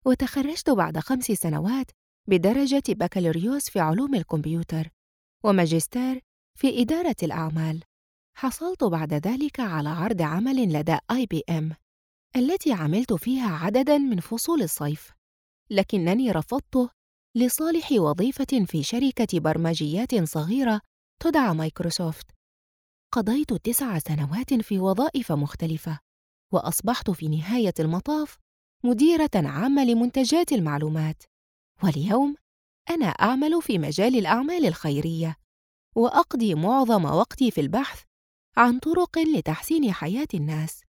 وتخرجت بعد 5 سنوات بدرجة بكالوريوس في علوم الكمبيوتر وماجستير في إدارة الأعمال. حصلت بعد ذلك على عرض عمل لدى IBM التي عملت فيها عدداً من فصول الصيف، لكنني رفضته لصالح وظيفة في شركة برمجيات صغيرة تدعى مايكروسوفت. قضيت 9 سنوات في وظائف مختلفة، وأصبحت في نهاية المطاف مديرة عامة لمنتجات المعلومات. واليوم أنا أعمل في مجال الأعمال الخيرية، وأقضي معظم وقتي في البحث عن طرق لتحسين حياة الناس.